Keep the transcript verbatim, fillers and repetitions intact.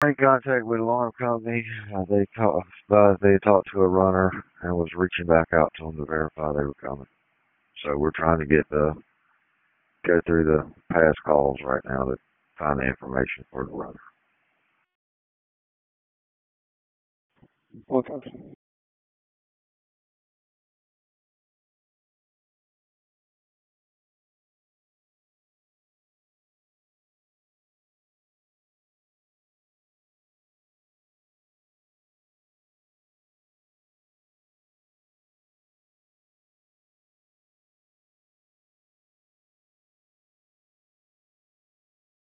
In contact with alarm company. Uh, they talked, uh, they talked to a runner and was reaching back out to them to verify they were coming. So we're trying to get the go through the past calls right now to find the information for the runner. Okay.